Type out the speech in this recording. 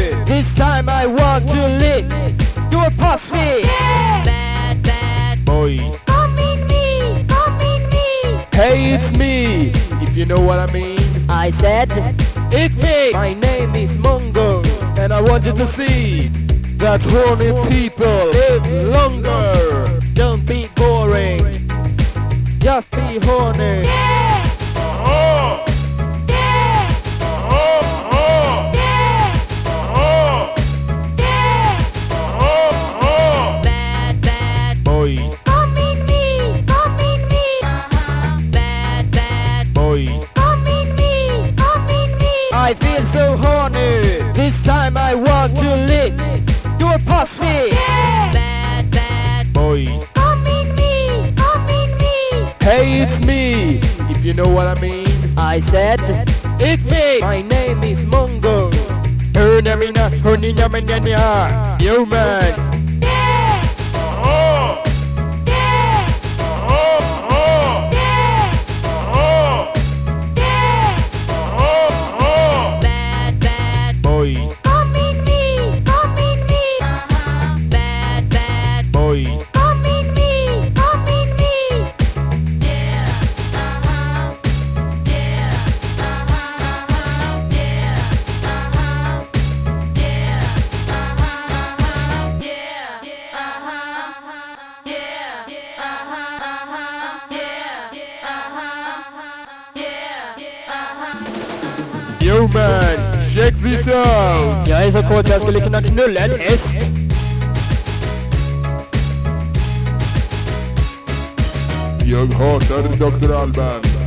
This time I want to lick your pussy. Bad, bad Boy. Come in me. Hey, it's me, if you know what I mean. I said It's me. My name is Mongo, and I want you to see that horny people live longer. Don't be boring, just be horny. Bad, bad Boy, Come in me. Bad, bad boy. Come in me. I feel so horny. This time I want to lick your pussy. Bad, bad Boy. Come in me. Hey, it's me, if you know what I mean. I said It's me. My name is Mongo. Yo, man. Bad, bad Boy, Come in me. Bad, bad boy. Come in me. Yo, man. Check this out. Jag är så kåt jag skulle kunna knulla en häst. Jag hatar Dr. Alban.